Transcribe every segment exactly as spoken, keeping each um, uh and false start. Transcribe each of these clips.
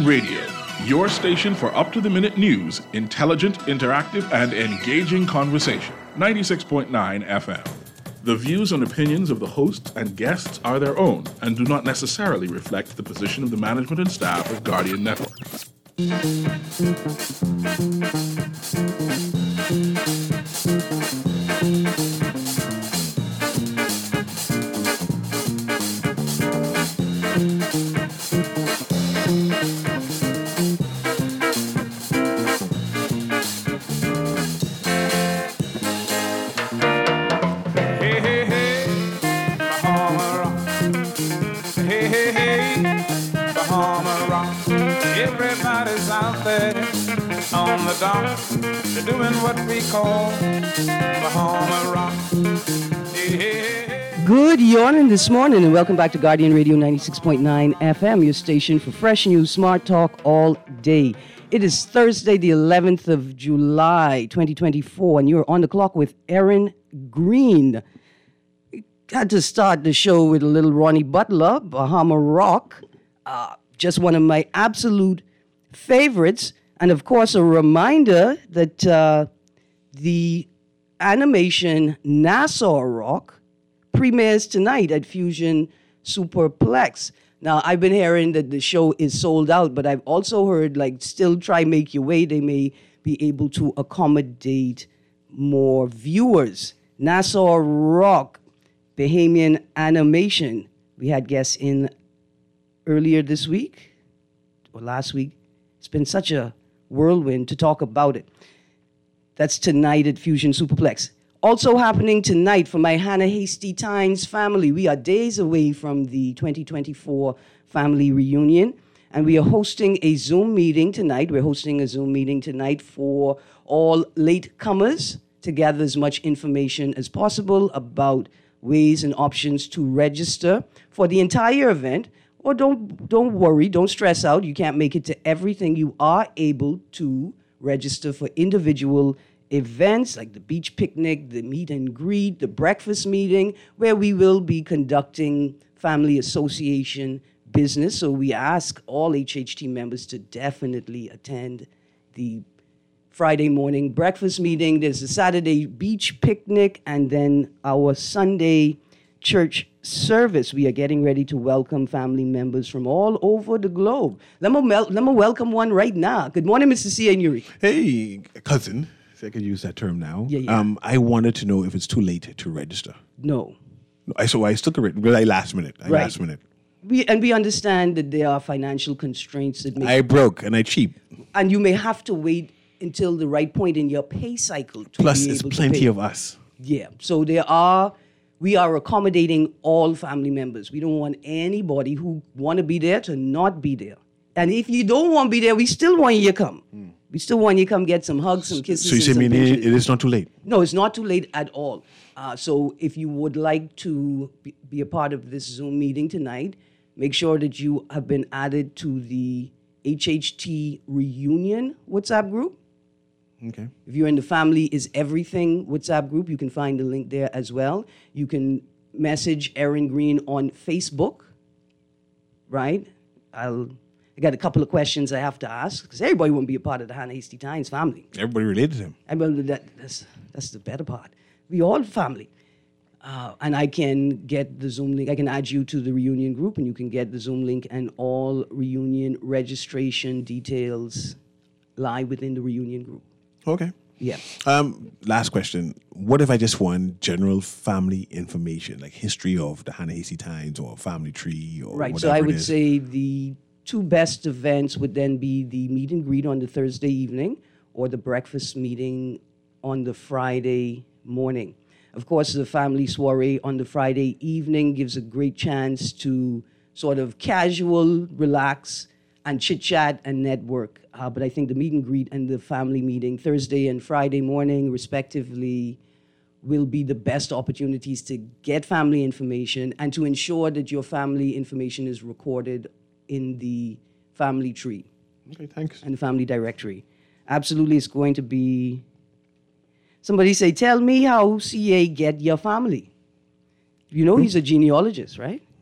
Guardian Radio, your station for up-to-the-minute news, intelligent, interactive, and engaging conversation. ninety-six point nine F M. The views and opinions of the hosts and guests are their own and do not necessarily reflect the position of the management and staff of Guardian Network. On the dock, they're doing what we call Bahama Rock. Yeah. Good morning this morning, and welcome back to Guardian Radio ninety-six point nine F M, your station for fresh news, smart talk all day. It is Thursday, the eleventh of July, twenty twenty-four, and you're on the clock with Aaron Green. Had to start the show with a little Ronnie Butler, Bahama Rock, uh, just one of my absolute favorites. And, of course, a reminder that uh, the animation Nassau Rock premieres tonight at Fusion Superplex. Now, I've been hearing that the show is sold out, but I've also heard, like, still try make your way. They may be able to accommodate more viewers. Nassau Rock, Bahamian animation. We had guests in earlier this week or last week. It's been such a whirlwind to talk about it. That's tonight at Fusion Superplex. Also happening tonight for my Hannah Hasty Tynes family. We are days away from the twenty twenty-four family reunion, and we are hosting a Zoom meeting tonight. We're hosting a Zoom meeting tonight for all latecomers to gather as much information as possible about ways and options to register for the entire event. Or don't don't worry, don't stress out. You can't make it to everything. You are able to register for individual events like the beach picnic, the meet and greet, the breakfast meeting, where we will be conducting family association business. So we ask all H H T members to definitely attend the Friday morning breakfast meeting. There's a Saturday beach picnic, and then our Sunday church service. We are getting ready to welcome family members from all over the globe. Let me, mel- let me welcome one right now. Good morning, Mister Cianuri. Hey, cousin. If I could use that term now. Yeah, yeah. Um, I wanted to know if it's too late to register. No. No, I so I stuck to it because I last minute. I Right. last minute. We and we understand that there are financial constraints that make I broke and I cheap. and you may have to wait until the right point in your pay cycle to Plus, be there's able to plenty pay. of us. Yeah. So there are, we are accommodating all family members. We don't want anybody who want to be there to not be there. And if you don't want to be there, we still want you to come. Mm. We still want you to come get some hugs, some kisses. So you and say some mean it, pictures. it is not too late? No, it's not too late at all. Uh, so if you would like to be, be a part of this Zoom meeting tonight, make sure that you have been added to the H H T Reunion WhatsApp group. Okay. If you're in the Family is Everything WhatsApp group, you can find the link there as well. You can message Aaron Green on Facebook, right? I'll, I got a couple of questions I have to ask, because everybody won't be a part of the Hannah Hasty Tynes family. Everybody related to him. And well, that, that's, that's the better part. We all family. Uh, and I can get the Zoom link. I can add you to the reunion group, and you can get the Zoom link and all reunion registration details lie within the reunion group. Okay. Yeah. Um, last question. What if I just want general family information, like history of the Hannah Hasty Tynes or family tree or Right. whatever So I it would is? say the two best events would then be the meet and greet on the Thursday evening or the breakfast meeting on the Friday morning. Of course, the family soiree on the Friday evening gives a great chance to sort of casual, relax, and chit-chat and network. Uh, but I think the meet and greet and the family meeting Thursday and Friday morning, respectively, will be the best opportunities to get family information and to ensure that your family information is recorded in the family tree. Okay, thanks. And the family directory. Absolutely, it's going to be... Somebody say, tell me how C A get your family. You know he's a genealogist, right?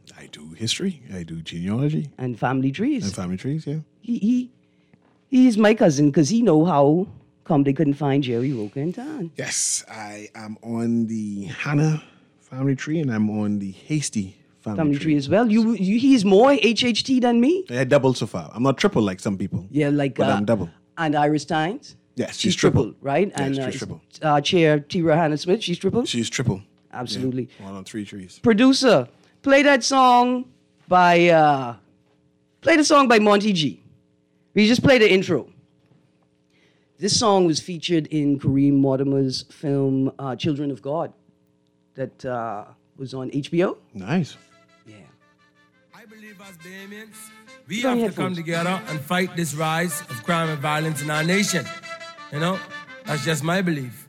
I do history. I do genealogy. And family trees. And family trees, yeah. He, he He's my cousin because he know how come they couldn't find Jerry Roker in town. Yes, I am on the Hannah family tree and I'm on the Hasty family, Family tree. tree as well. You, you He's more H H T than me. I double so far. I'm not triple like some people. Yeah, like... But uh, I'm double. And Iris Tynes. Yes, She's, she's triple, triple. right? Yes, and she's uh, triple. Uh, Chair Tira Hannah Smith, she's triple? She's triple. Absolutely. Yeah, one on three trees. Producer, play that song by... Uh, play the song by Monty G. We just play the intro. This song was featured in Kareem Mortimer's film uh, Children of God that uh, was on H B O. Nice. Yeah. I believe as Bahamians, we Go have ahead, to come folks. together and fight this rise of crime and violence in our nation. You know, that's just my belief.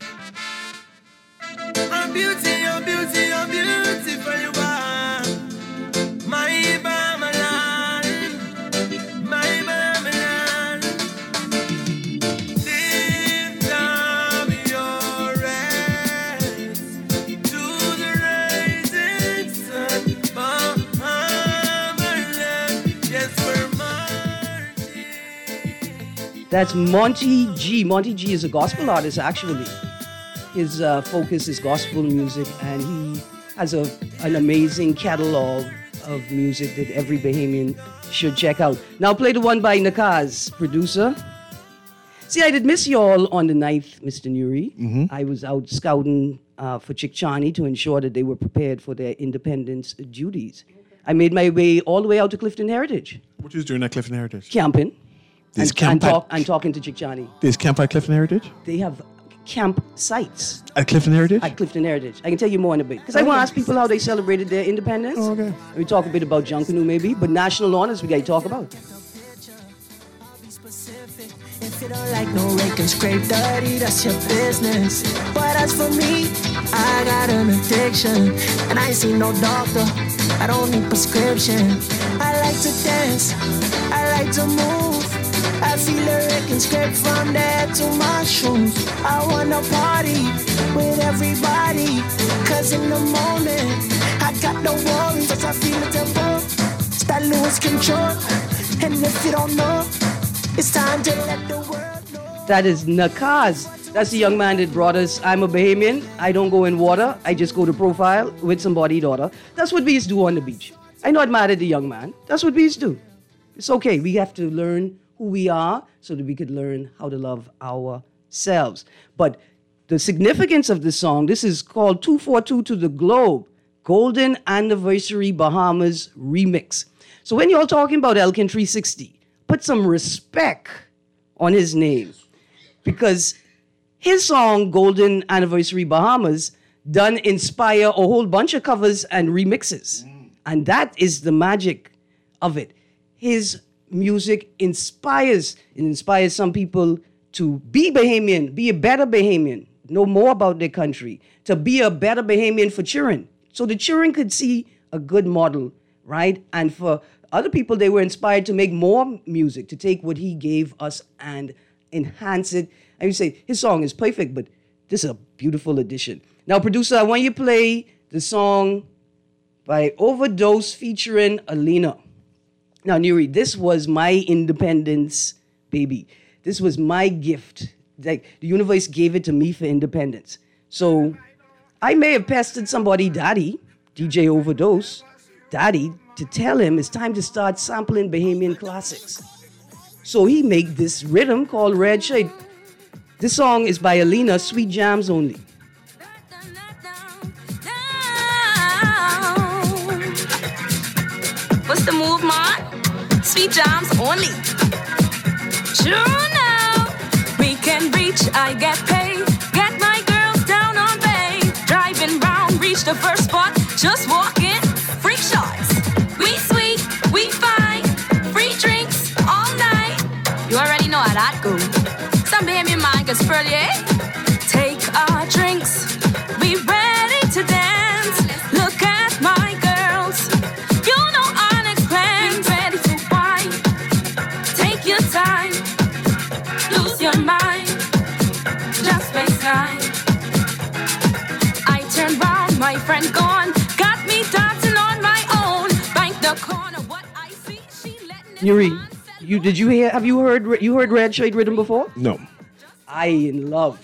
I'm beauty, I'm beauty, I'm beautiful you are. My Bamalan, my Bamalan. Lift up your hands to the rising sun. Bamalan, yes, we're marching. That's Monty G. Monty G is a gospel artist, actually. His uh, focus is gospel music, and he has a an amazing catalog of music that every Bahamian should check out. Now play the one by Nakaz, producer. See, I did miss y'all on the ninth, Mister Nuri. Mm-hmm. I was out scouting uh, for Chickchani to ensure that they were prepared for their independence duties. I made my way all the way out to Clifton Heritage, What is doing at Clifton Heritage? camping, There's and, camp and, at- talk, and talking to Chickchani. There's camp at Clifton Heritage? They have camp sites At Clifton Heritage? at Clifton Heritage. I can tell you more in a bit. Because I want to ask people how they celebrated their independence. Oh, okay. And we talk a bit about Junkanoo maybe, but national honors we got to talk about. If you don't like no rake and scrape dirty, that's your business. But as for me, I got an addiction, and I ain't seen no doctor. I don't need prescription. I like to dance, I like to move. I feel a rake and scrape from the head to my shoes. I wanna party with everybody, cause in the moment, I got no worries. Cause I feel the tempo, start lose control. And if you don't know, it's time to let the world know. That is Nakaz. That's the young man that brought us. I'm a Bahamian. I don't go in water. I just go to profile with some body daughter. That's what bees do on the beach. I not mad at the young man. That's what bees do. It's okay. We have to learn who we are so that we could learn how to love ourselves. But the significance of the song, this is called two forty-two to the Globe, Golden Anniversary Bahamas Remix. So when you're talking about Elkin three sixty, put some respect on his name, because his song, Golden Anniversary Bahamas, done inspire a whole bunch of covers and remixes. And that is the magic of it. His music inspires, it inspires some people to be Bahamian, be a better Bahamian, know more about their country, to be a better Bahamian for children. So the children could see a good model, right? And for other people, they were inspired to make more music, to take what he gave us and enhance it. And you say, his song is perfect, but this is a beautiful addition. Now, producer, I want you to play the song by Overdose featuring Alina. Now, Nuri, this was my independence, baby. This was my gift. Like, the universe gave it to me for independence. So I may have pestered somebody, Daddy, D J Overdose, Daddy, to tell him it's time to start sampling Bahamian classics. So he made this rhythm called Red Shade. This song is by Alina, Sweet Jams Only. What's the move, man? Sweet jams only. Sure now, we can reach, I get paid. Get my girls down on bay. Driving round, reach the first spot. Just walking, freak shots. We sweet, we fine. Free drinks all night. You already know how that goes. Some baby man gets early. Take our drinks. We ready to dance. Look at my girls. You know our next plans. Ready to wine. Take your time. Lose your mind. Just waste time. I turn round, my friend gone. Got me dancing on my own. Yuri, you did you hear? Have you heard? You heard Red Shade Rhythm before? No. I in love.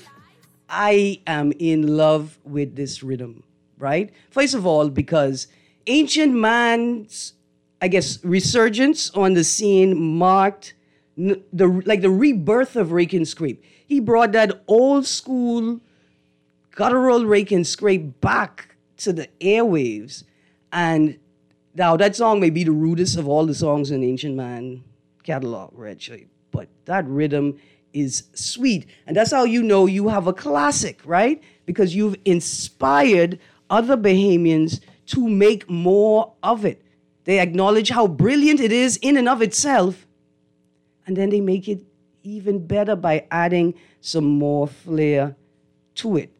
I am in love with this rhythm, right? First of all, because Ancient Man's, I guess, resurgence on the scene marked n- the like the rebirth of Rake and Scrape. He brought that old school guttural Rake and Scrape back to the airwaves, and now that song may be the rudest of all the songs in Ancient Man catalog, Red Shade, but that rhythm is sweet. And that's how you know you have a classic, right? Because you've inspired other Bahamians to make more of it. They acknowledge how brilliant it is in and of itself, and then they make it even better by adding some more flair to it.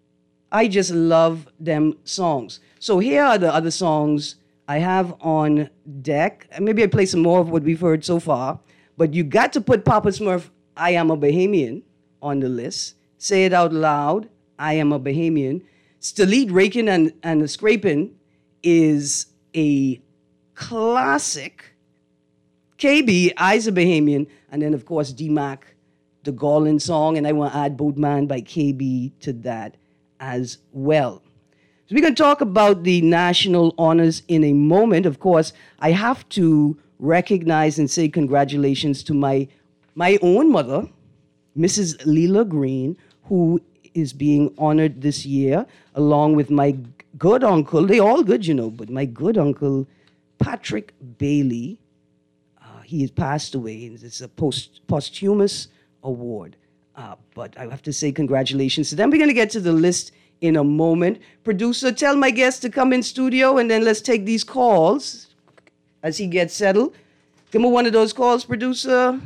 I just love them songs. So here are the other songs I have on deck. Maybe I play some more of what we've heard so far, but you got to put Papa Smurf, I Am a Bahamian, on the list. Say it out loud, I Am a Bahamian. Stalit, Raking, and, and Scraping is a classic. K B, I's a Bahamian, and then, of course, D-Mac, the Garland song, and I want to add Boatman by K B to that as well. So we're going to talk about the national honors in a moment. Of course, I have to recognize and say congratulations to my my own mother, Missus Leela Green, who is being honored this year, along with my good uncle. They all good, you know, but my good uncle, Patrick Bailey. Uh, he has passed away. It's a post, posthumous award. Uh, but I have to say congratulations to them. We're going to get to the list in a moment. Producer, tell my guest to come in studio, and then let's take these calls as he gets settled. Give me one of those calls, producer.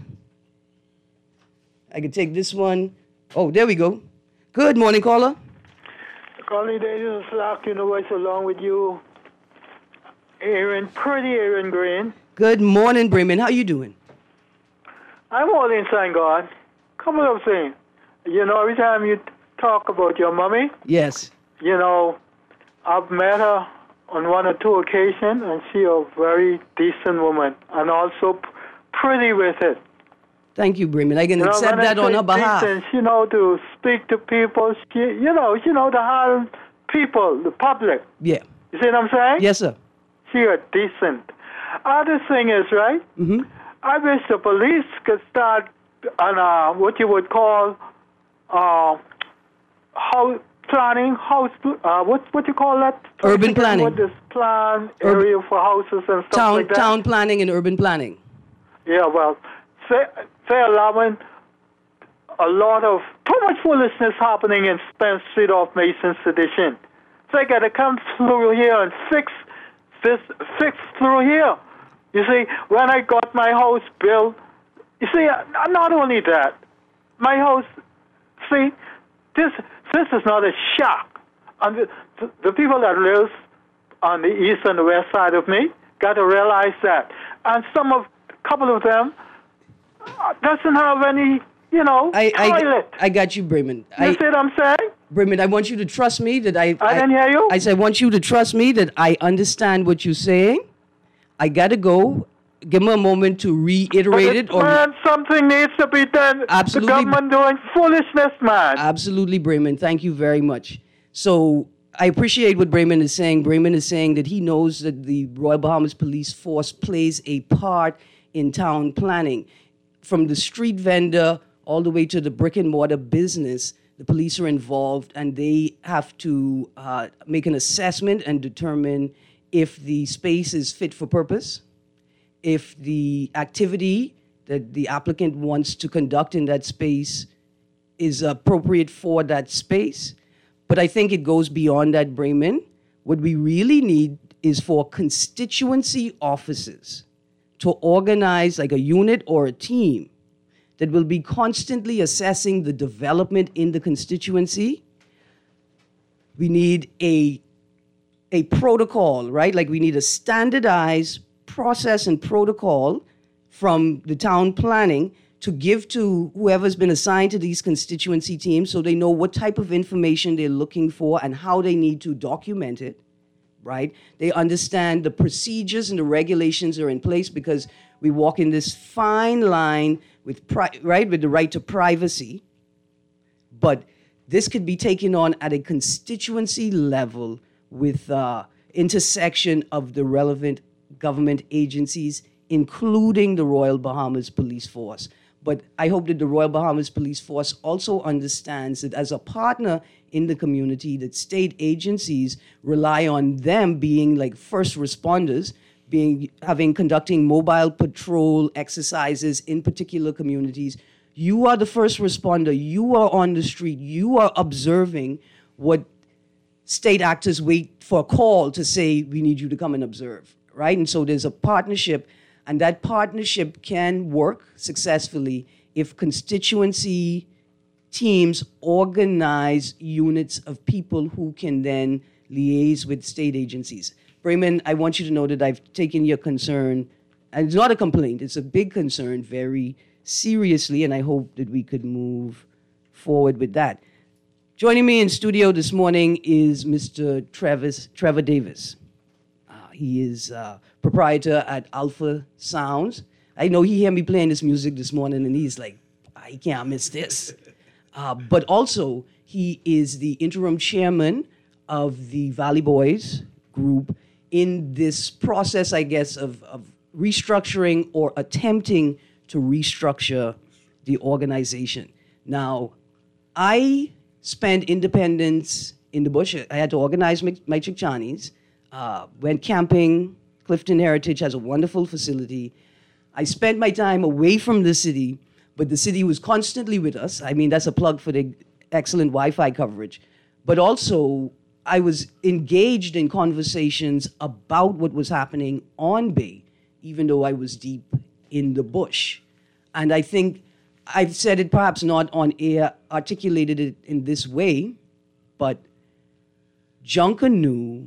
I can take this one. Oh, there we go. Good morning, caller. Calling Daniel Slack, you know what's along with you. Aaron, pretty Aaron Green. Good morning, Bremen. How you doing? I'm all in, thank God. Couple of things. You know, every time you talk about your mommy, yes, you know, I've met her on one or two occasions, and she's a very decent woman, and also p- pretty with it. Thank you, Bremen. I can you know, accept that on her behalf. Decent, you know, to speak to people, she, you know, you know, the hard people, the public. Yeah. You see what I'm saying? Yes, sir. She's decent. Other thing is, right, mm-hmm. I wish the police could start on uh, what you would call uh, house planning, house, uh, what what you call that? Urban planning. What is plan area Urban, for houses and stuff town, like that? Town planning and urban planning. Yeah, well, say, say allowing a lot of, too much foolishness happening in Spence Street off Mason Sedition. They got to come through here and fix this, fix through here. You see, when I got my house built, you see, not only that, my house, see, this this is not a shock. And the, the, the people that live on the east and the west side of me got to realize that. And some of, a couple of them uh, doesn't have any, you know, I, toilet. I, I got you, Bremen. You I, see what I'm saying? Bremen, I want you to trust me that I... I, I didn't hear you. I said, I want you to trust me that I understand what you're saying. I got to go. Give me a moment to reiterate it. Or man, something needs to be done. Absolutely. The government doing foolishness, man. Absolutely, Bremen. Thank you very much. So I appreciate what Bremen is saying. Bremen is saying that he knows that the Royal Bahamas Police Force plays a part in town planning. From the street vendor all the way to the brick and mortar business, the police are involved, and they have to uh, make an assessment and determine if the space is fit for purpose, if the activity that the applicant wants to conduct in that space is appropriate for that space. But I think it goes beyond that, Bremen. What we really need is for constituency offices to organize like a unit or a team that will be constantly assessing the development in the constituency. We need a, a protocol, right? Like we need a standardized process and protocol from the town planning to give to whoever's been assigned to these constituency teams so they know what type of information they're looking for and how they need to document it, right? They understand the procedures and the regulations are in place, because We walk in this fine line with pri- right with the right to privacy, but this could be taken on at a constituency level with uh, intersection of the relevant government agencies, including the Royal Bahamas Police Force. But I hope that the Royal Bahamas Police Force also understands that as a partner in the community, that state agencies rely on them being like first responders, being having conducting mobile patrol exercises in particular communities. You are the first responder. You are on the street. You are observing what state actors wait for a call to say, we need you to come and observe, right? And so there's a partnership, and that partnership can work successfully if constituency teams organize units of people who can then liaise with state agencies. Brayman, I want you to know that I've taken your concern, and it's not a complaint, it's a big concern, very seriously, and I hope that we could move forward with that. Joining me in studio this morning is Mister Travis, Trevor Davis. Uh, he is uh, proprietor at Alpha Sounds. I know he heard me playing this music this morning, and he's like, I can't miss this. Uh, but also, he is the interim chairman of the Valley Boys group in this process, I guess, of, of restructuring or attempting to restructure the organization. Now, I spent independence in the bush. I had to organize my, my Chickanis, uh, went camping. Clifton Heritage has a wonderful facility. I spent my time away from the city, but the city was constantly with us. I mean, that's a plug for the excellent Wi-Fi coverage. But also, I was engaged in conversations about what was happening on Bay, even though I was deep in the bush. And I think I've said it perhaps not on air, articulated it in this way, but Junkanoo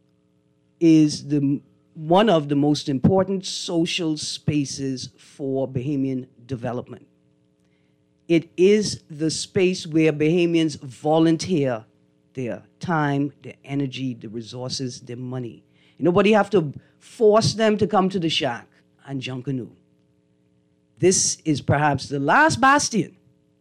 is the one of the most important social spaces for Bahamian development. It is the space where Bahamians volunteer their time, their energy, their resources, their money. Nobody have to force them to come to the shack and Junkanoo. This is perhaps the last bastion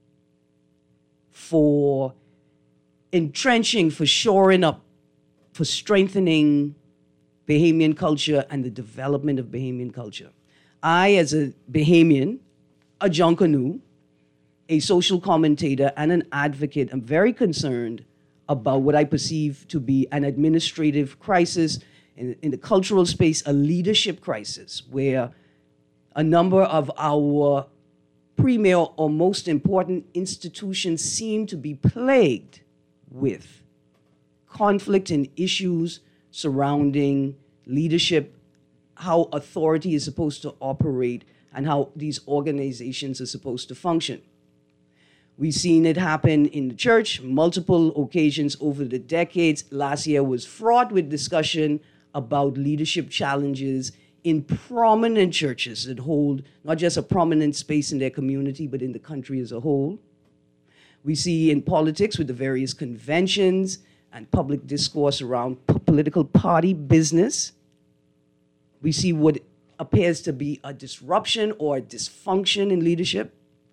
for entrenching, for shoring up, for strengthening Bahamian culture and the development of Bahamian culture. I, as a Bahamian, a Junkanoo, a social commentator, and an advocate, am very concerned about what I perceive to be an administrative crisis, in, in the cultural space, a leadership crisis, where a number of our premier or most important institutions seem to be plagued with conflict and issues surrounding leadership, how authority is supposed to operate, and how these organizations are supposed to function. We've seen it happen in the church, multiple occasions over the decades. Last year was fraught with discussion about leadership challenges in prominent churches that hold not just a prominent space in their community, but in the country as a whole. We see in politics with the various conventions and public discourse around p- political party business. We see what appears to be a disruption or a dysfunction in leadership.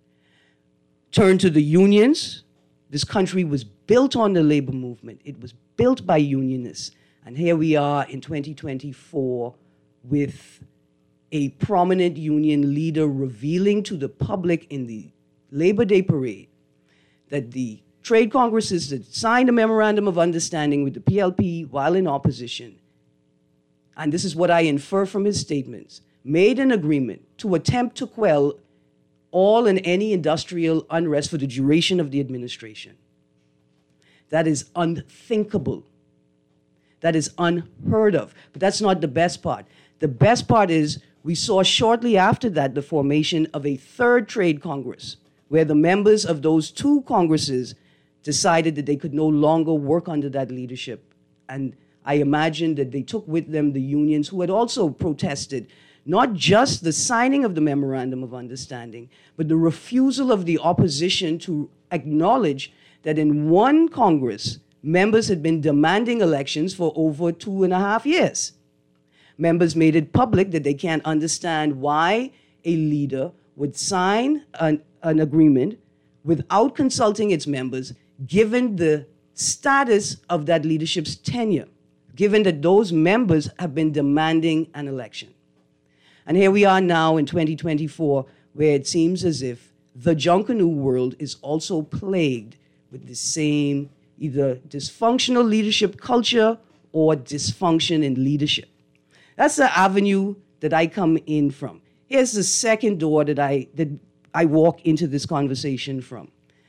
Turn to the unions. This country was built on the labor movement. It was built by unionists. And here we are in twenty twenty-four with a prominent union leader revealing to the public in the Labor Day parade that the trade congresses that signed a memorandum of understanding with the P L P while in opposition, and this is what I infer from his statements, made an agreement to attempt to quell all and any industrial unrest for the duration of the administration. That is unthinkable. That is unheard of. But that's not the best part. The best part is we saw shortly after that the formation of a third trade congress, where the members of those two congresses decided that they could no longer work under that leadership. And I imagine that they took with them the unions who had also protested not just the signing of the memorandum of understanding, but the refusal of the opposition to acknowledge that in one Congress, members had been demanding elections for over two and a half years. Members made it public that they can't understand why a leader would sign an, an agreement without consulting its members, given the status of that leadership's tenure, given that those members have been demanding an election. And here we are now in twenty twenty-four, where it seems as if the Junkanoo world is also plagued with the same either dysfunctional leadership culture or dysfunction in leadership. That's the avenue that I come in from. Here's the second door that I, that I walk into this conversation from.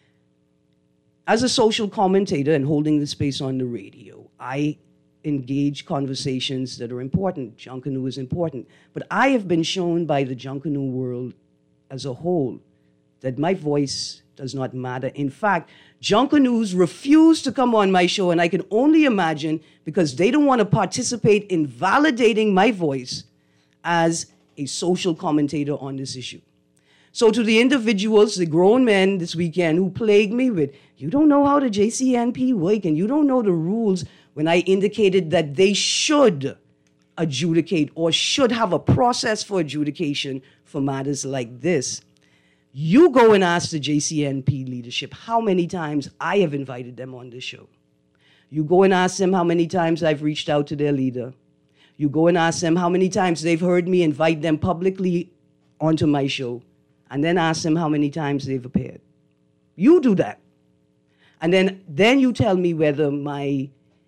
As a social commentator and holding the space on the radio, I engage conversations that are important. Junkanoo is important. But I have been shown by the Junkanoo world as a whole that my voice does not matter. In fact, Junkanoos refuse to come on my show, and I can only imagine because they don't want to participate in validating my voice as a social commentator on this issue. So to the individuals, the grown men this weekend who plagued me with, you don't know how the J C N P work and you don't know the rules, when I indicated that they should adjudicate or should have a process for adjudication for matters like this. You go and ask the J C N P leadership how many times I have invited them on this show. You go and ask them how many times I've reached out to their leader. You go and ask them how many times they've heard me invite them publicly onto my show, and then ask them how many times they've appeared. You do that. And then, then you tell me whether my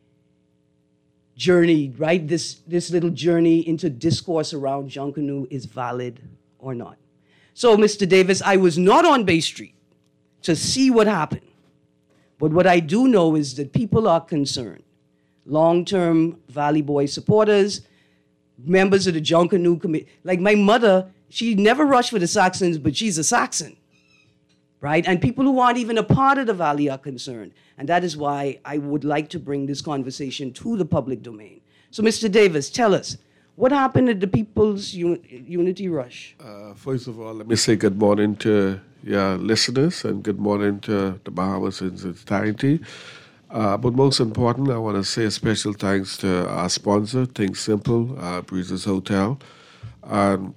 journey, right, this, this little journey into discourse around Junkanoo is valid or not. So, Mister Davis, I was not on Bay Street to see what happened. But what I do know is that people are concerned. Long-term Valley Boy supporters, members of the Junkanoo committee. Like my mother, she never rushed for the Saxons, but she's a Saxon, right? And people who aren't even a part of the Valley are concerned. And that is why I would like to bring this conversation to the public domain. So, Mister Davis, tell us, what happened at the People's Un- Unity Rush? Uh, first of all, let me say good morning to your listeners and good morning to the Bahamas in its entirety. Uh, but most important, I want to say a special thanks to our sponsor, Think Simple, uh, Breezes Hotel, and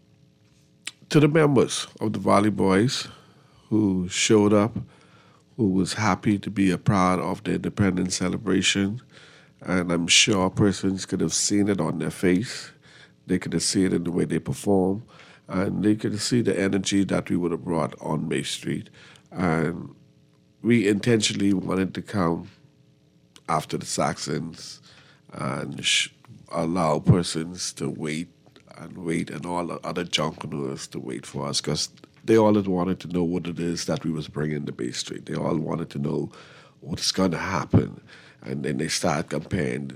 to the members of the Valley Boys who showed up, who was happy to be a part of the independence celebration. And I'm sure persons could have seen it on their face. They could have seen it in the way they perform. And they could see the energy that we would have brought on Bay Street. And we intentionally wanted to come after the Saxons and sh- allow persons to wait and wait and all the other Junkanoos to wait for us because they all had wanted to know what it is that we was bringing to Bay Street. They all wanted to know what's going to happen. And then they start comparing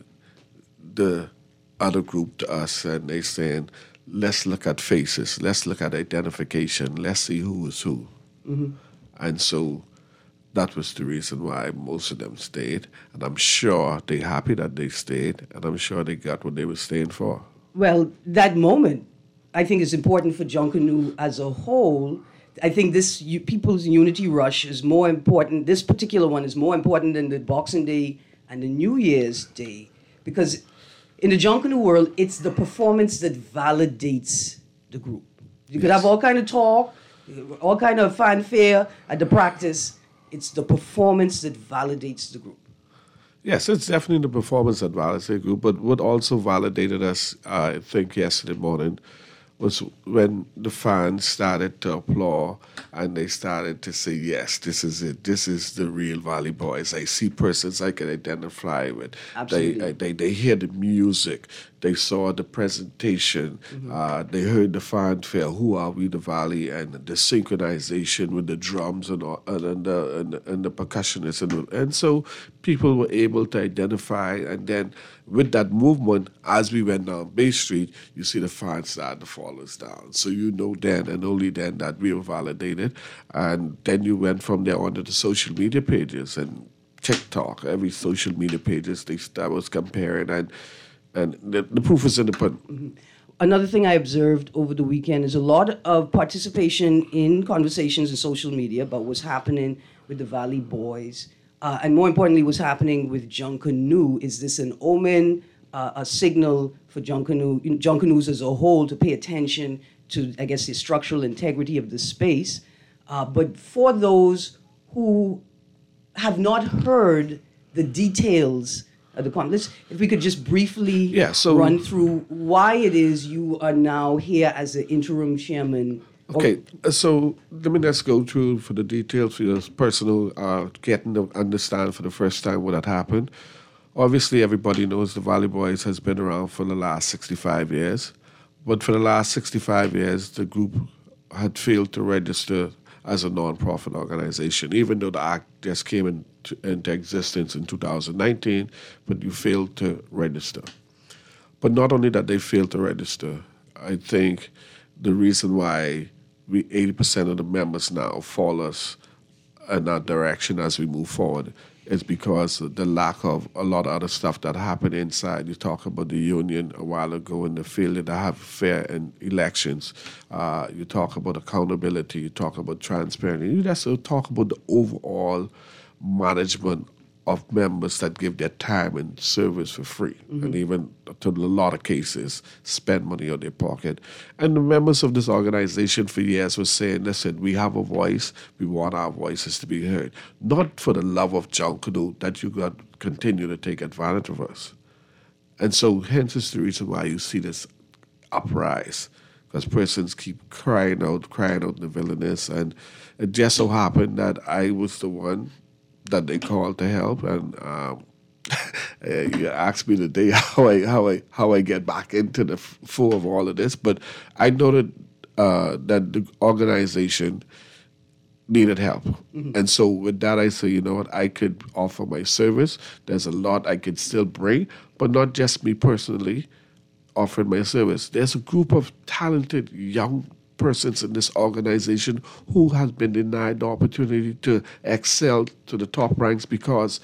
the other group to us, and they saying, let's look at faces, let's look at identification, let's see who is who. Mm-hmm. And so that was the reason why most of them stayed. And I'm sure they're happy that they stayed, and I'm sure they got what they were staying for. Well, that moment, I think, is important for Junkanoo as a whole. I think this U- People's Unity Rush is more important, this particular one is more important than the Boxing Day and the New Year's Day, because in the Junkanoo world, it's the performance that validates the group. You could yes. have all kind of talk, all kind of fanfare at the practice. It's the performance that validates the group. Yes, it's definitely the performance that validates the group, but what also validated us, uh, I think, yesterday morning was when the fans started to applaud and they started to say, yes, this is it. This is the real Valley Boys. I see persons I can identify with. Absolutely. They, they, they hear the music. They saw the presentation. Mm-hmm. Uh, they heard the fanfare, Who Are We the Valley, and the synchronization with the drums and, all, and, and, the, and, and the percussionists. And, and so people were able to identify. And then with that movement, as we went down Bay Street, you see the fans start to follow us down. So you know then and only then that we were validated. And then you went from there onto the social media pages and TikTok, every social media pages they that was comparing, and and the, the proof is in the pudding. Mm-hmm. Another thing I observed over the weekend is a lot of participation in conversations in social media about what's happening with the Valley Boys, uh, and more importantly, what's happening with Junkanoo. Is this an omen uh, a signal for Junkanoo, Junkanoos as a whole to pay attention to, I guess, the structural integrity of the space. Uh, but for those who have not heard the details of the conference, if we could just briefly yeah, so, run through why it is you are now here as the interim chairman. Okay, or, so let me just go through for the details for your personal uh, getting to understand for the first time what had happened. Obviously, everybody knows the Valley Boys has been around for the last sixty-five years. But for the last sixty-five years, the group had failed to register as a non-profit organization, even though the act just came into, into existence in two thousand nineteen, but you failed to register. But not only that they failed to register, I think the reason why we eighty percent of the members now follow us in that direction as we move forward is because of the lack of a lot of other stuff that happened inside. You talk about the union a while ago and the failure to have fair in elections. Uh, you talk about accountability. You talk about transparency. You just talk about the overall management of members that give their time and service for free, mm-hmm. and even to a lot of cases spend money out of their pocket. And the members of this organization for years were saying, listen, we have a voice, we want our voices to be heard. Not for the love of Junkanoo that you got continue to take advantage of us. And so hence is the reason why you see this uprise, because persons keep crying out, crying out the villainous. And it just so happened that I was the one that they called to help, and um, you asked me today how I how I how I get back into the flow of all of this. But I noted uh, that the organization needed help, mm-hmm. and so with that I say, you know what, I could offer my service. There's a lot I could still bring, but not just me personally offering my service. There's a group of talented young persons in this organization who has been denied the opportunity to excel to the top ranks because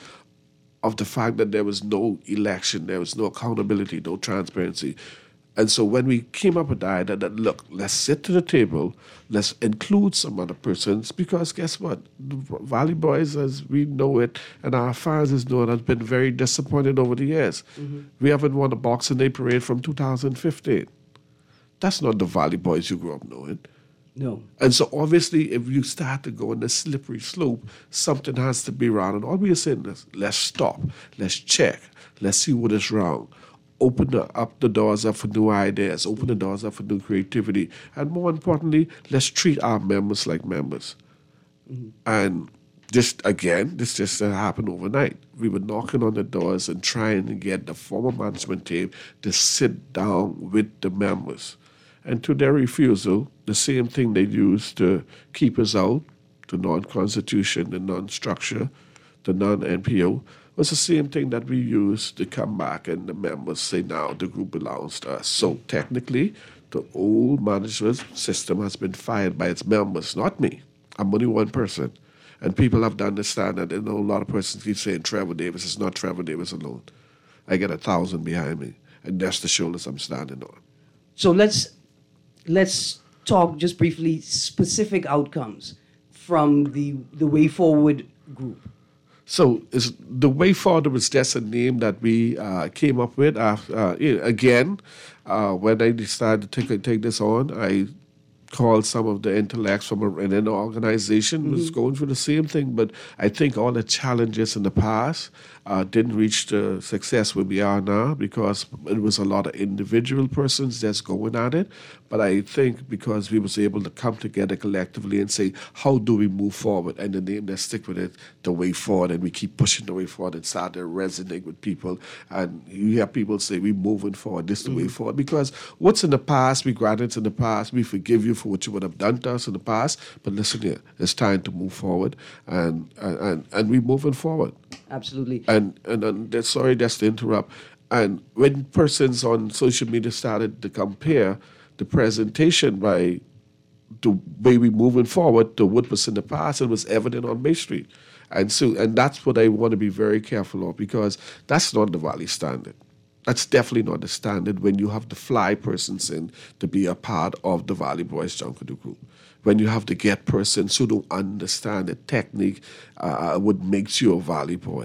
of the fact that there was no election, there was no accountability, no transparency. And so when we came up with the idea that, look, let's sit to the table, let's include some other persons, because guess what? The Valley Boys, as we know it, and our fans know it, has been very disappointed over the years. Mm-hmm. We haven't won a Boxing Day parade from two thousand fifteen. That's not the Valley Boys you grew up knowing. No. And so obviously, if you start to go on the slippery slope, something has to be wrong. And all we are saying is, let's stop, let's check, let's see what is wrong. Open the, up the doors up for new ideas, open the doors up for new creativity. And more importantly, let's treat our members like members. Mm-hmm. And just, again, this just happened overnight. We were knocking on the doors and trying to get the former management team to sit down with the members. And to their refusal, the same thing they used to keep us out, the non-constitution, the non-structure, the non-N P O, was the same thing that we used to come back and the members say, now the group belongs to us. So technically, the old management system has been fired by its members, not me. I'm only one person. And people have to understand that. I know a lot of persons keep saying Trevor Davis. It's not Trevor Davis alone. I get a thousand behind me, and that's the shoulders I'm standing on. So let's let's talk just briefly specific outcomes from the the Way Forward group. So is the Way Forward was just a name that we uh, came up with. After, uh, again, uh, when I decided to take, take this on, I called some of the intellects from an organization mm-hmm. was going through the same thing, but I think all the challenges in the past uh, didn't reach the success where we are now because it was a lot of individual persons that's going at it. But I think because we was able to come together collectively and say, how do we move forward? And the name that stick with it, the Way Forward, and we keep pushing the way forward and start to resonate with people. And you hear people say, we're moving forward, this is the mm-hmm. way forward. Because what's in the past, we granted in the past, we forgive you for what you would have done to us in the past. But listen here, it's time to move forward, and and, and we're moving forward. Absolutely. And, and, and sorry, just to interrupt. And when persons on social media started to compare the presentation by the way we're moving forward to what was in the past, it was evident on Bay Street. And so, and that's what I want to be very careful of, because that's not the Valley standard. That's definitely not the standard when you have to fly persons in to be a part of the Valley Boys Junkanoo group. When you have to get persons who don't understand the technique, uh, what makes you a Valley Boy.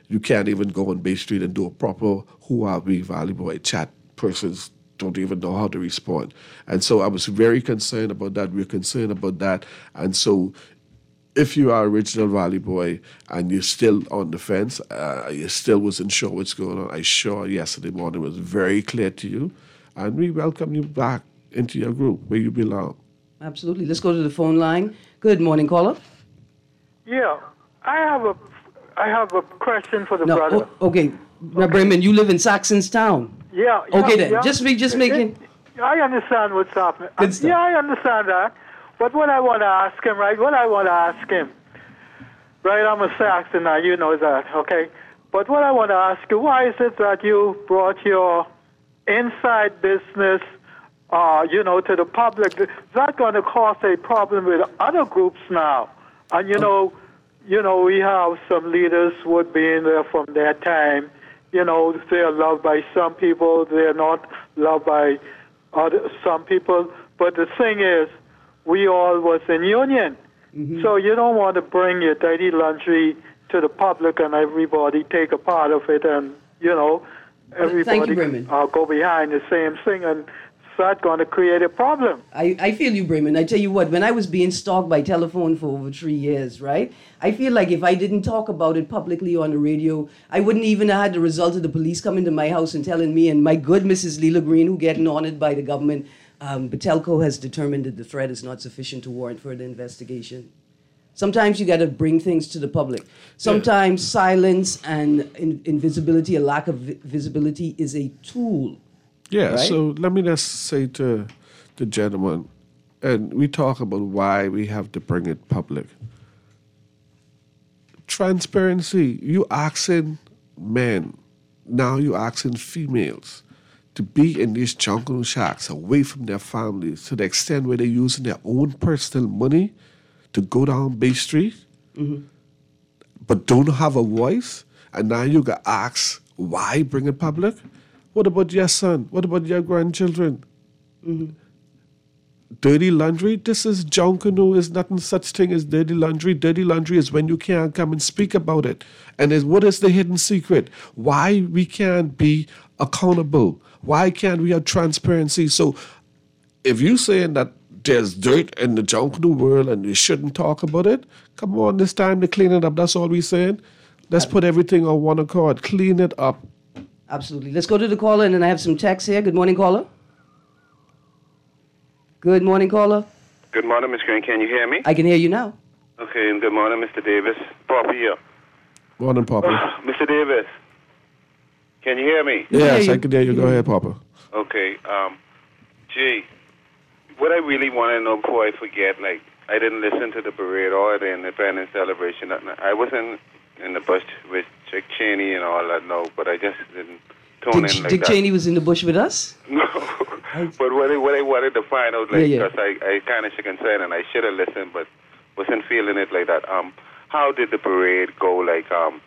you can't even go on Bay Street and do a proper who are we Valley Boy chat. Persons don't even know how to respond. And so I was very concerned about that. We're concerned about that. And so if you are original Valley Boy and you're still on the fence, uh, you still wasn't sure what's going on, I sure yesterday morning was very clear to you. And we welcome you back into your group where you belong. Absolutely. Let's go to the phone line. Good morning, caller. Yeah, I have a, I have a question for the No, brother. o- okay. Now, Bremen, you live in Saxon's Town. Yeah, yeah. Okay, then. yeah. Just be, just making. I understand what's happening. Good stuff. Yeah, I understand that. But what I want to ask him, right? What I want to ask him, right? I'm a Saxon now, you know that, okay? But what I want to ask you, why is it that you brought your inside business, uh, you know, to the public? Is that going to cause a problem with other groups now? And you know, you know, we have some leaders who would be in there from their time. You know, they're loved by some people, they're not loved by other some people. But the thing is, we all was in union. Mm-hmm. So you don't want to bring your dirty laundry to the public and everybody take a part of it, and, you know, everybody you, uh, go behind the same thing, and that's going to create a problem. I, I feel you, Bremen. I tell you what, when I was being stalked by telephone for over three years, right, I feel like if I didn't talk about it publicly on the radio, I wouldn't even have had the result of the police coming to my house and telling me, and my good Missus Leela Green, who getting honored by the government, um, Batelco has determined that the threat is not sufficient to warrant further investigation. Sometimes you got to bring things to the public. Sometimes yeah. silence and in, invisibility, a lack of vi- visibility, is a tool. Yeah, right? So let me just say to the gentleman, and we talk about why we have to bring it public. Transparency. You asking men, now you asking females to be in these jungle shacks away from their families to the extent where they're using their own personal money to go down Bay Street, mm-hmm. but don't have a voice, and now you got asked why bring it public? What about your son? What about your grandchildren? Mm-hmm. Dirty laundry? This is Junkanoo. Is nothing such thing as dirty laundry. Dirty laundry is when you can't come and speak about it. And is what is the hidden secret? Why we can't be accountable? Why can't we have transparency? So if you're saying that there's dirt in the Junkanoo world and we shouldn't talk about it, come on, it's time to clean it up. That's all we're saying. Let's put everything on one accord. Clean it up. Absolutely. Let's go to the caller, and then I have some texts here. Good morning, caller. Good morning, caller. Good morning, Miss Green. Can you hear me? I can hear you now. Okay, and good morning, Mister Davis. Papa here. Morning, Papa. Uh, Mister Davis, can you hear me? Yes, I can hear you. Go ahead, Papa. Okay. Um, gee, what I really want to know before I forget, like, I didn't listen to the parade or the Independence Celebration. I wasn't in the bush with Dick Cheney and all that, no, but I just didn't tune Dick, in like Dick that. Cheney was in the bush with us? No, but what I, what I wanted to find out, like, yeah, yeah. because I, I kind of should concern and I should have listened, but wasn't feeling it like that. Um, how did the parade go? Like, um,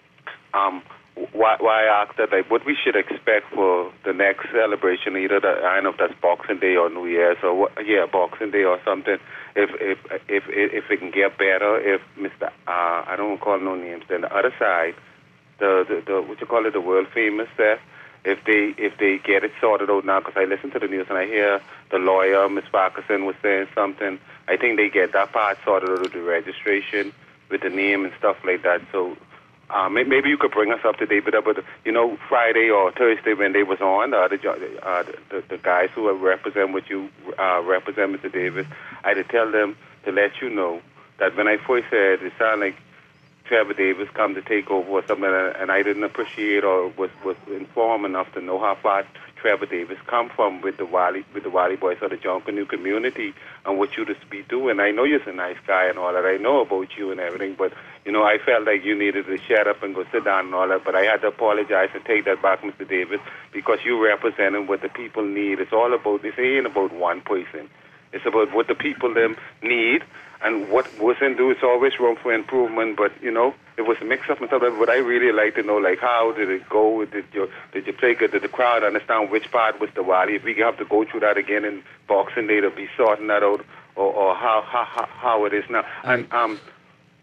um, why, why after, like, what we should expect for the next celebration, either the, I don't know if that's Boxing Day or New Year's or what, yeah, Boxing Day or something. If if if if it can get better, if Mister Uh, I don't call no names. Then the other side, the the, the what you call it, the world famous there. If they if they get it sorted out now, because I listen to the news and I hear the lawyer, Miss Parkinson, was saying something. I think they get that part sorted out of the registration with the name and stuff like that. So uh, maybe you could bring us up to date with that. But you know, Friday or Thursday when they was on, uh, the, uh, the the guys who represent what you uh, represent, Mister Davis, I had to tell them to let you know that when I first said it sounded like Trevor Davis come to take over or something, and I didn't appreciate or was, was informed enough to know how far Trevor Davis come from with the Wally with the Wally Boys or the Junkanoo community and what you just be doing. I know you're a nice guy and all that. I know about you and everything, but you know I felt like you needed to shut up and go sit down and all that. But I had to apologize and take that back, Mister Davis, because you representing what the people need. It's all about. This ain't about one person. It's about what the people them need. And what wasn't do, it's always room for improvement, but, you know, it was a mix-up and stuff. But I really like to know, like, how did it go? Did you, did you play good? Did the crowd understand which part was the Wally? If we have to go through that again in Boxing Day to be sorting that out, or, or how, how how how it is now. And um,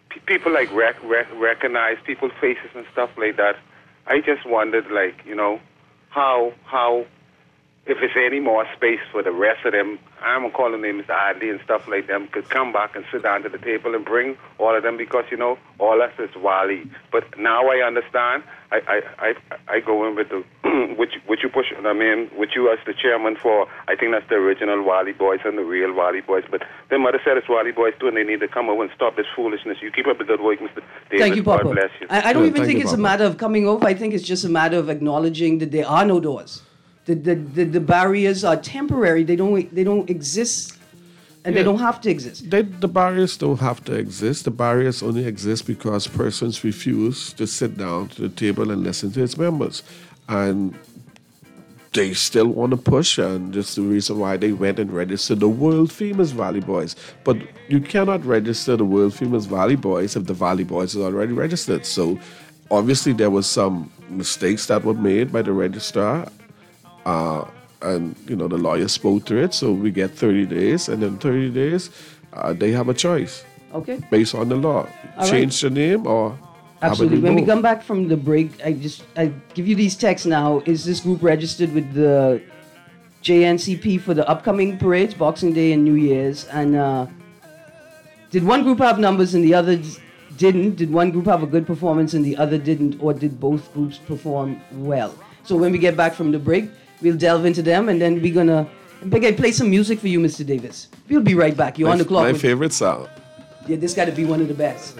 p- people like rec- rec- recognize people's faces and stuff like that. I just wondered, like, you know, how how if there's any more space for the rest of them. I'm calling names Adley and stuff like them could come back and sit down to the table and bring all of them, because, you know, all us is Wally. But now I understand. I I, I, I go in with the which which you push. I mean, with you as the chairman for. I think that's the original Wally Boys and the real Wally Boys. But their mother said it's Wally Boys too, and they need to come over and stop this foolishness. You keep up the good work, Mister Davis. Thank you, Papa. God bless you. I, I don't Yeah, even thank think you, it's Papa. a matter of coming over. I think it's just a matter of acknowledging that there are no doors. The the, the, the barriers are temporary. They don't they don't exist, and Yeah. they don't have to exist. They, the barriers don't have to exist. The barriers only exist because persons refuse to sit down to the table and listen to its members. And they still want to push, and just the reason why they went and registered the world famous Valley Boys. But you cannot register the world famous Valley Boys if the Valley Boys is already registered. So obviously there was some mistakes that were made by the registrar. Uh, and, you know, the lawyer spoke to it, so we get thirty days, and in thirty days, uh, they have a choice Okay. based on the law. All Change the name or have it Absolutely. When we removed. come back from the break, I just I give you these texts now. Is this group registered with the J N C P for the upcoming parades, Boxing Day and New Year's? And uh, did one group have numbers and the other didn't? Did one group have a good performance and the other didn't? Or did both groups perform well? So when we get back from the break, we'll delve into them, and then we're gonna Big I play some music for you, Mister Davis. We'll be right back. You're my, on the clock. My with- favorite song. Yeah, this got to be one of the best.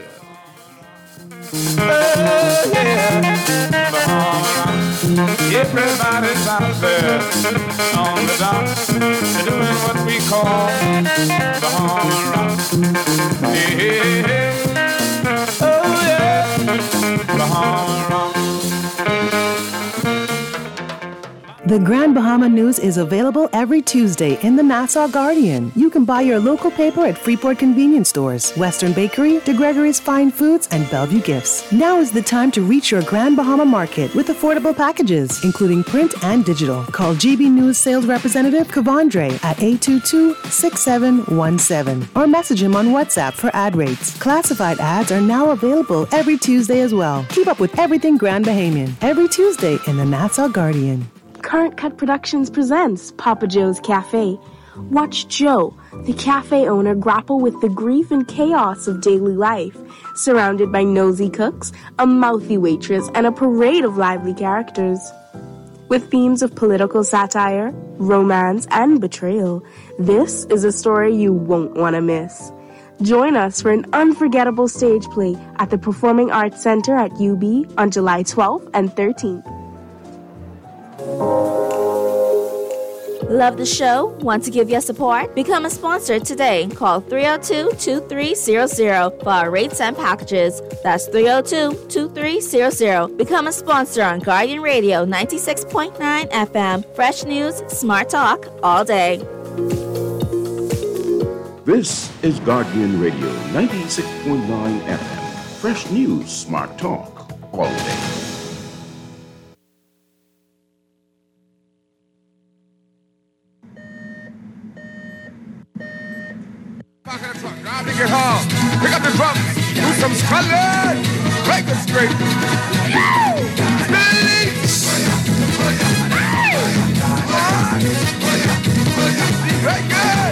Everybody's out there on the dock, they're doing what we call the home rock. Hey, hey, hey. Oh yeah, the home rock. The Grand Bahama News is available every Tuesday in the Nassau Guardian. You can buy your local paper at Freeport Convenience Stores, Western Bakery, DeGregory's Fine Foods, and Bellevue Gifts. Now is the time to reach your Grand Bahama market with affordable packages, including print and digital. Call G B News sales representative Kavandre at eight two two, six seven one seven or message him on WhatsApp for ad rates. Classified ads are now available every Tuesday as well. Keep up with everything Grand Bahamian every Tuesday in the Nassau Guardian. Current Cut Productions presents Papa Joe's Cafe. Watch Joe, the cafe owner, grapple with the grief and chaos of daily life, surrounded by nosy cooks, a mouthy waitress, and a parade of lively characters. With themes of political satire, romance, and betrayal, this is a story you won't want to miss. Join us for an unforgettable stage play at the Performing Arts Center at U B on July twelfth and thirteenth. Love the show? Want to give your support? Become a sponsor today. Call three oh two, two three zero zero for our rates and packages. That's three oh two, two three zero zero. Become a sponsor on Guardian Radio ninety-six point nine F M. Fresh news, smart talk, all day. This is Guardian Radio ninety-six point nine F M. Fresh news, smart talk, all day. Back of the truck, grab the guitar, pick up the drums, do some sculling, break it straight. Break it!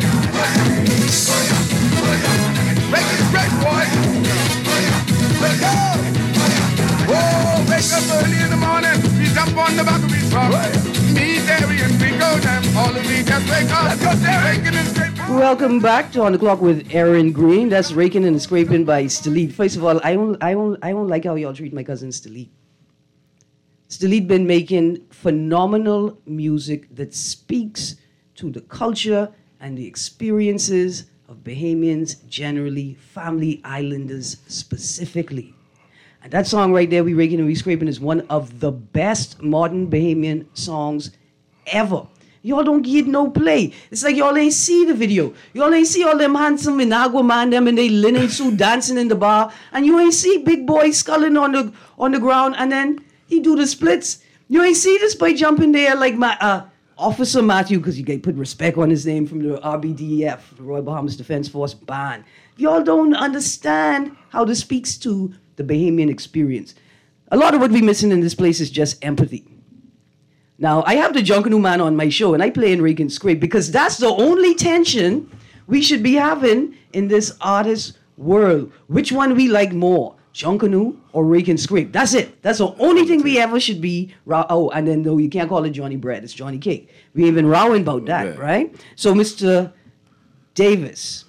Break it straight, boy! Let's go! Oh, wake up early in the morning, we jump on the back of his truck. Me, Derry, and we go down, all of we just wake up. Let's go, Derry! Breaking it straight. Welcome back to On the Clock with Aaron Green. That's Raking and Scraping by Stalit. First of all, I don't, I don't, I don't like how y'all treat my cousin Stalit. Stalit been making phenomenal music that speaks to the culture and the experiences of Bahamians generally, family islanders specifically. And that song right there, We Raking and We Scraping, is one of the best modern Bahamian songs ever. Y'all don't get no play. It's like y'all ain't see the video. Y'all ain't see all them handsome Inagua man them in they linen suit dancing in the bar, and you ain't see Big Boy sculling on the on the ground, and then he do the splits. You ain't see this boy jumping there like my uh, Officer Matthew, because you get put respect on his name, from the R B D E F, the Royal Bahamas Defense Force band. Y'all don't understand how this speaks to the Bahamian experience. A lot of what we're missing in this place is just empathy. Now, I have the Junkanoo Man on my show, and I play in Rake and Scrape because that's the only tension we should be having in this artist world. Which one we like more, Junkanoo or Rake and Scrape? That's it. That's the only thing we ever should be. Oh, and then no, you can't call it Johnny Bread. It's Johnny Cake. We ain't been rowing about that, yeah. right? So, Mister Davis,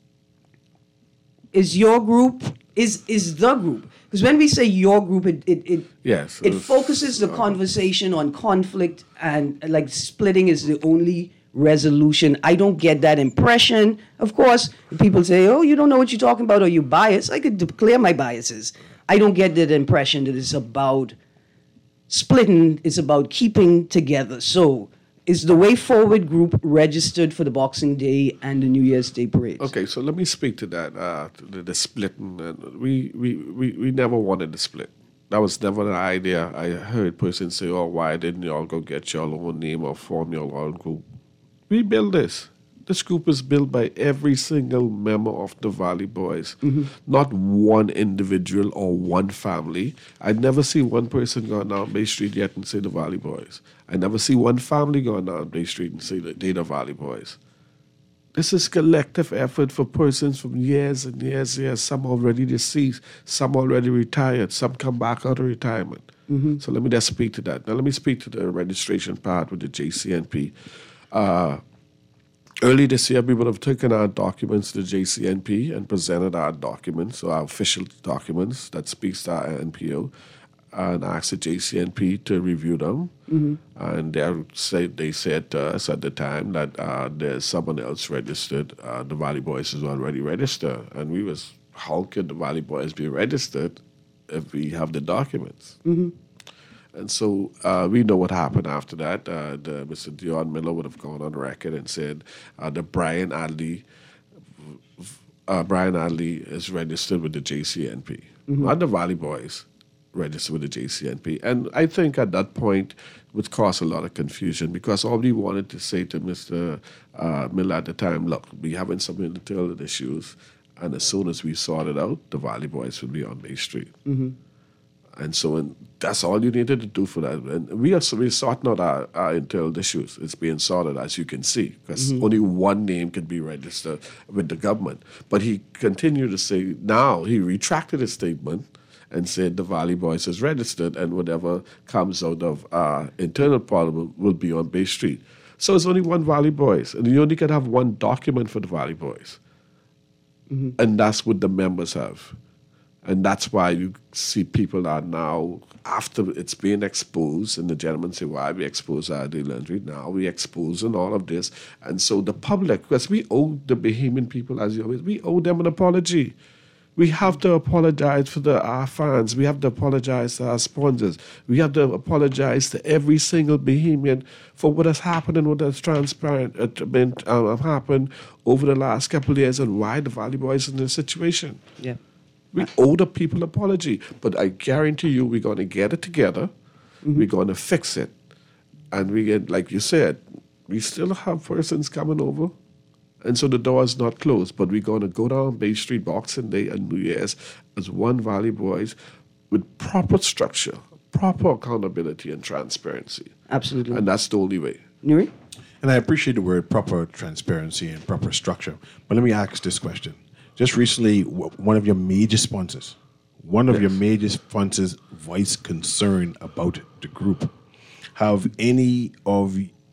is your group, is is the group, because when we say your group, it it it, yes, it focuses the uh, conversation on conflict and like splitting is the only resolution. I don't get that impression. Of course, people say, oh, you don't know what you're talking about or you're biased. I could declare my biases. I don't get that impression that it's about splitting, it's about keeping together. So is the Way Forward group registered for the Boxing Day and the New Year's Day parades? Okay, so let me speak to that, uh, to the, the splitting. Uh, we, we, we, we never wanted to split. That was never an idea. I heard persons say, oh, why didn't you all go get your own name or form your own group? We built this. This group is built by every single member of the Valley Boys, mm-hmm. not one individual or one family. I never see one person go down Bay Street yet and say the Valley Boys. I never see one family go down Bay Street and say that they the Valley Boys. This is collective effort for persons from years and years and years. Some already deceased, some already retired, some come back out of retirement. Mm-hmm. So let me just speak to that. Now let me speak to the registration part with the J C N P. Uh, early this year, we would have taken our documents to the J C N P and presented our documents, so our official documents that speaks to our N P O, and asked the J C N P to review them. Mm-hmm. And they said, they said to us at the time that uh, there's someone else registered. Uh, the Valley Boys is already registered. And we was, how could the Valley Boys be registered if we have the documents? Mm-hmm. And so uh, we know what happened after that. Uh, the, Mister Dion Miller would have gone on record and said uh, that Brian Adley, uh, Brian Adley is registered with the J C N P. Mm-hmm. Not the Valley Boys registered with the J C N P. And I think at that point would cause a lot of confusion because all we wanted to say to Mister Uh, Miller at the time, look, we having some internal issues, and as soon as we sort it out, the Valley Boys will be on Bay Street. Mm-hmm. And so and that's all you needed to do for that. And we are we're sorting out our, our internal issues. It's being sorted, as you can see, because mm-hmm. only one name can be registered with the government. But he continued to say, now he retracted his statement and said the Valley Boys is registered and whatever comes out of our internal parliament will be on Bay Street. So it's only one Valley Boys, and you only can have one document for the Valley Boys. Mm-hmm. And that's what the members have. And that's why you see people are now, after it's being exposed, and the gentleman say, why we expose our dirty laundry? Now we exposing all of this. And so the public, because we owe the Bahamian people, as you always, we owe them an apology. We have to apologize for the, our fans. We have to apologize to our sponsors. We have to apologize to every single Bahamian for what has happened and what has transparent uh, been uh, happened over the last couple of years and why the Valley Boys in this situation. Yeah. We owe the people an apology, but I guarantee you we're going to get it together. Mm-hmm. We're going to fix it. And we get, like you said, we still have persons coming over. And so the door is not closed, but we're going to go down Bay Street Boxing Day and New Year's as one Valley Boys with proper structure, proper accountability and transparency. Absolutely. And that's the only way. Nuri? And I appreciate the word proper transparency and proper structure. But let me ask this question. Just recently, one of your major sponsors, one of yes. your major sponsors voiced concern about the group. Have any of,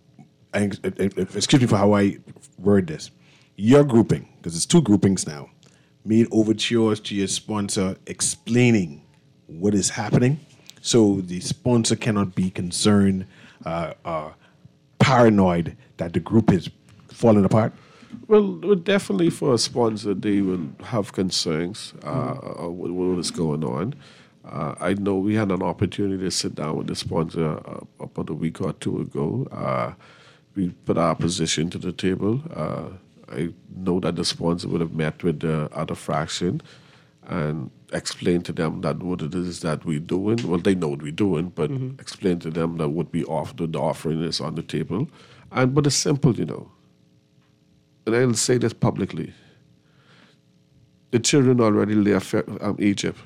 excuse me for how I word this, your grouping, because it's two groupings now, made overtures to your sponsor explaining what is happening so the sponsor cannot be concerned, uh, uh, paranoid that the group is falling apart? Well, definitely for a sponsor, they will have concerns uh, mm. with what is going on. Uh, I know we had an opportunity to sit down with the sponsor uh, about a week or two ago. Uh, we put our position to the table. Uh, I know that the sponsor would have met with the other fraction and explained to them that what it is that we're doing. Well, they know what we're doing, but mm-hmm. explain to them that what we offer, the offering is on the table. And but it's simple, you know. And I'll say this publicly. the children already left um, Egypt.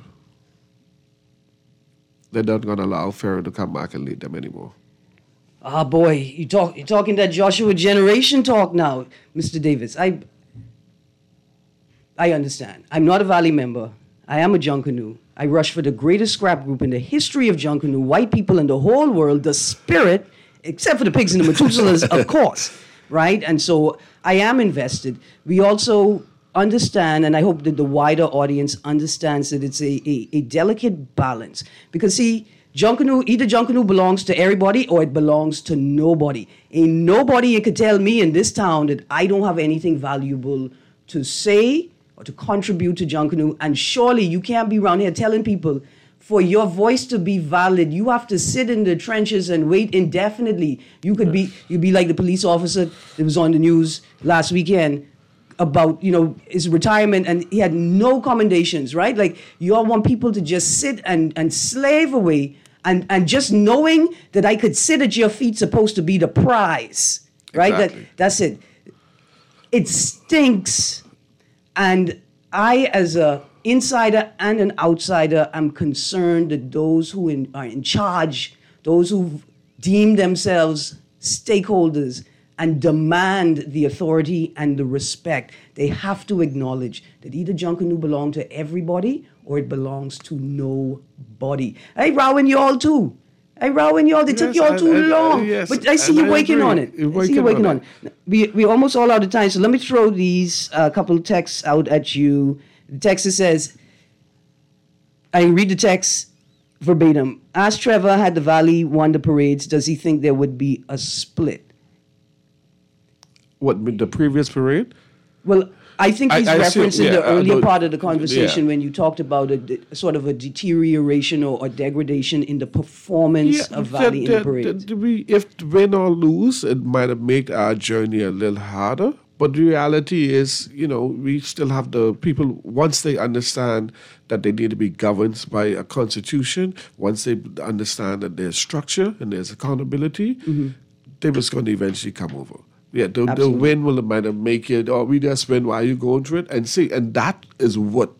They're not going to allow Pharaoh to come back and lead them anymore. Ah, boy, you talk, you're talking that Joshua generation talk now, Mister Davis. I, I understand. I'm not a Valley member. I am a Junkanoo. I rush for the greatest scrap group in the history of Junkanoo, white people in the whole world, the spirit, except for the pigs and the Methuselahs, of course, right? And so I am invested. We also understand, and I hope that the wider audience understands that it's a, a, a delicate balance. Because, see, Junkanoo, either Junkanoo belongs to everybody or it belongs to nobody. Ain't nobody could tell me in this town that I don't have anything valuable to say or to contribute to Junkanoo. And surely you can't be around here telling people for your voice to be valid, you have to sit in the trenches and wait indefinitely. You could be, you'd be like the police officer that was on the news last weekend about, you know, his retirement, and he had no commendations, right? Like, you all want people to just sit and, and slave away, and, and just knowing that I could sit at your feet supposed to be the prize, right? Exactly. That, that's it. It stinks. And I, as a insider and an outsider, am concerned that those who in, are in charge, those who deem themselves stakeholders and demand the authority and the respect, they have to acknowledge that either Junkanoo belongs to everybody or it belongs to nobody. I rowing y'all too. I rowing y'all. They Yes, took y'all and- too and- long. uh, yes, But I see and you I waking agree. on it. You're I see you waking waking on on it. We, we're almost all out of time, so let me throw these uh, couple of texts out at you. The text that says, I read the text verbatim. Ask Trevor, had the Valley won the parades, does he think there would be a split? What, with the previous parade? Well, I think I- he's I see- referencing yeah, the uh, earlier no, part of the conversation yeah. when you talked about a, de- sort of a deterioration or, or degradation in the performance of Valley in the parade. the- we, if win or lose, it might have made our journey a little harder. But the reality is, you know, we still have the people, once they understand that they need to be governed by a constitution, once they understand that there's structure and there's accountability, Mm-hmm. they was going to eventually come over. Yeah, the, the Absolutely. win will might have make it, or we just win while you going through it. And see, and that is what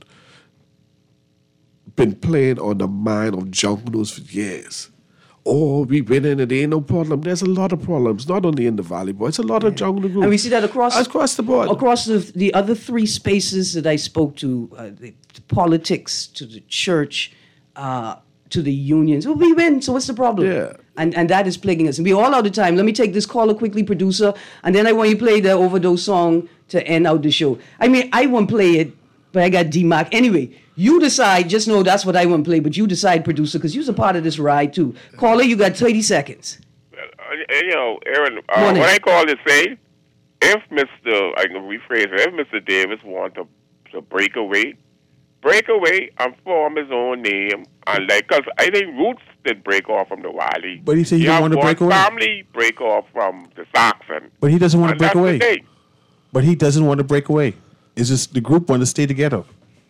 been playing on the mind of Junkanoos for years. Oh, we winning, it ain't no problem. There's a lot of problems, not only in the Valley, but it's a lot of Junkanoo groups. And we see that across across the board. Across the, the other three spaces that I spoke to, uh, the, the politics, to the church, uh, to the unions. Well, we win, so what's the problem? Yeah. And and that is plaguing us. And we're all out of time. Let me take this caller quickly, producer, and then I want you to play the overdose song to end out the show. I mean, I won't play it, but I got D-Mac. Anyway, you decide. Just know that's what I want to play, but you decide, producer, because you're a part of this ride, too. Caller, you got thirty seconds. Uh, you know, Aaron, uh, Morning. what I call to say, if Mister I can rephrase it, if Mister Davis wants to, to break away, break away and form his own name, and like, because I think Roots did break off from the Wally. But he said he You don't have want to one break away. family break off from the Saxon. But he doesn't want to And break that's the away. thing. But he doesn't want to break away. It's just the group want to stay together.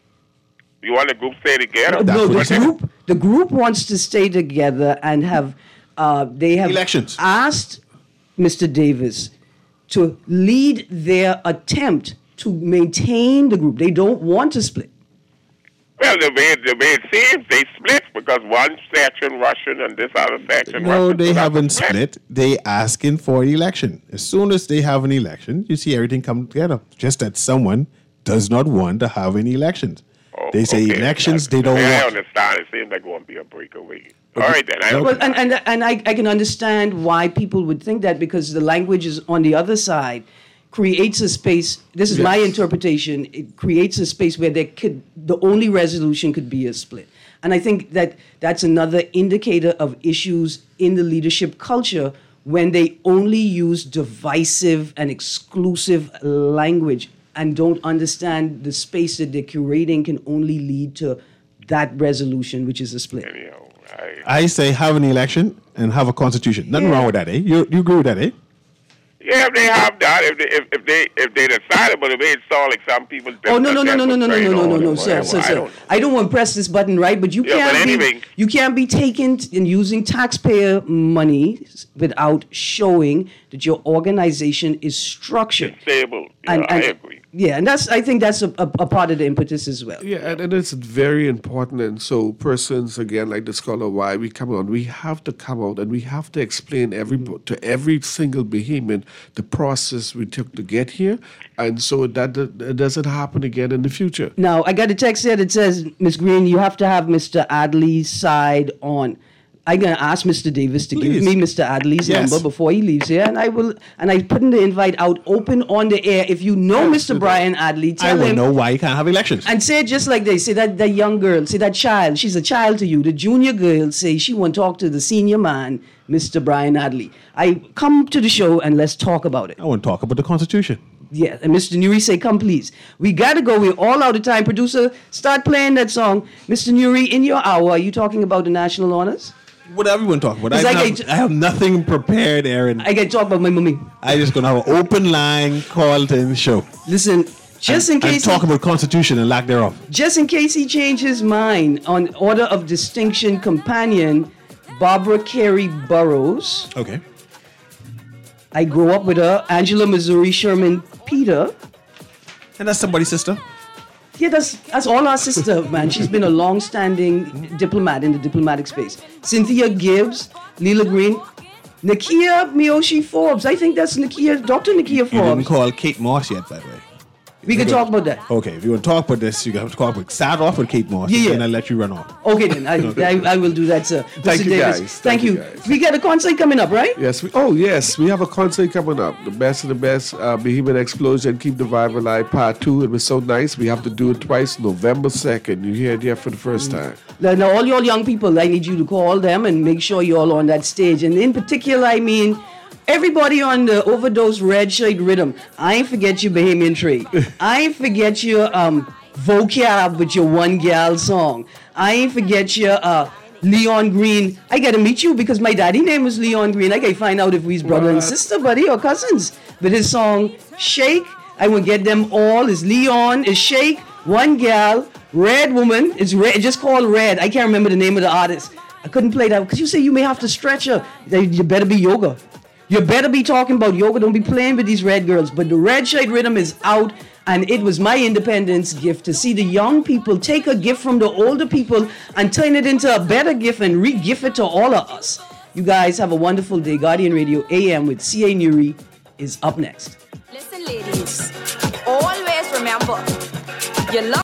You want the group stay together? No, what the he said. group, the group wants to stay together and have, uh, they have Elections. asked Mister Davis to lead their attempt to maintain the group. They don't want to split. Well, the way, the way it seems, they split because one section Russian and this other section No, Russian. they So that's haven't a split. They asking for an election. As soon as they have an election, you see everything come together. Just that someone does not want to have any elections. Oh, they say okay. elections they don't I want. understand. It seems like going to be a breakaway. Okay. All right, then. I No, Well, and, and, and I, I can understand why people would think that, because the language is on the other side creates a space. This is my Yes. interpretation. It creates a space where there could the only resolution could be a split. And I think that that's another indicator of issues in the leadership culture when they only use divisive and exclusive language and don't understand the space that they're curating can only lead to that resolution, which is a split. Anyhow, I, I say have an election and have a constitution. Nothing Yeah. wrong with that, eh? You you agree with that, eh? yeah, if they have that, if they if, if they if they decided, but if it sounds like some people. Oh no no no no no no no no no no no sir whatever, sir I sir! don't know. I don't want to press this button, right? But you Yeah, can't but be anyway. you can't be taken and using taxpayer money without showing that your organization is structured. Stable. Yeah, And, and I agree. Yeah, and that's I think that's a, a, a part of the impetus as well. Yeah, and, and it's very important. And so persons, again, like the scholar, why we come out, we have to come out and we have to explain every to every single behemoth the process we took to get here. And so that, that doesn't happen again in the future. Now, I got a text here that says, Miss Green, you have to have Mister Adley's side on. I'm going to ask Mister Davis to Please. give me Mister Adley's Yes. number before he leaves here, and I will. And I put in the invite out open on the air. If you know Mister Brian Adley, I tell will him know why you can't have elections. and say it just like they say that that young girl, say that child, she's a child to you. The junior girl say she want to talk to the senior man, Mister Brian Adley. I come to the show and let's talk about it. I want to talk about the Constitution. Yeah, and Mister Nuri say, come please. We gotta go. We're all out of time. Producer, start playing that song. Mister Nuri, in your hour, are you talking about the national honors? What everyone talk about. I It's like have, I- I have nothing prepared, Aaron. I get to talk about my mommy. I just gonna have an open line called in the show. Listen, just and, in case and talk he, about Constitution and lack thereof. just in case he changed his mind on Order of Distinction companion Barbara Carey Burroughs. Okay. I grew up with her, Angela Missouri Sherman Peter. And that's somebody's sister. Yeah, that's that's all our sister, man. She's been a long-standing diplomat in the diplomatic space. Cynthia Gibbs, Leela Green, Nakia Miyoshi Forbes. I think that's Nakia, Doctor Nakia You didn't Forbes. call Kate Moss yet, by the way. We can talk about that. Okay, if you want to talk about this, you have to talk about start off with Kate Moss, Yeah, yeah. and I'll let you run off. Okay, then. I, I, I will do that, sir. Thank Mister you, Davis, guys. Thank, Thank you. you, guys. We got a concert coming up, right? Yes. We, oh, yes. We have a concert coming up. The best of the best. Uh, Behemoth Explosion. Keep the Vibe Alive. Part two. It was so nice. We have to do it twice. November second. You hear it here for the first time. Now, now, all your young people, I need you to call them and make sure you're all on that stage. And in particular, I mean, everybody on the Overdose Red Shirt Rhythm. I ain't forget your Bahamian trade. I ain't forget your um, vocab with your One Gal song. I ain't forget your uh, Leon Green. I gotta meet you because my daddy name was Leon Green. I gotta find out if we's brother and What? sister, buddy, or cousins. But his song, Shake, I will get them all. Is Leon, is Shake, One Gal, Red Woman. It's red, just called Red. I can't remember the name of the artist. I couldn't play that because you say you may have to stretch her. You better be yoga. You better be talking about yoga. Don't be playing with these red girls. But the Red Shirt Rhythm is out, and it was my independence gift to see the young people take a gift from the older people and turn it into a better gift and re-gift it to all of us. You guys have a wonderful day. Guardian Radio A M with C A Nuri is up next. Listen, ladies, always remember, you love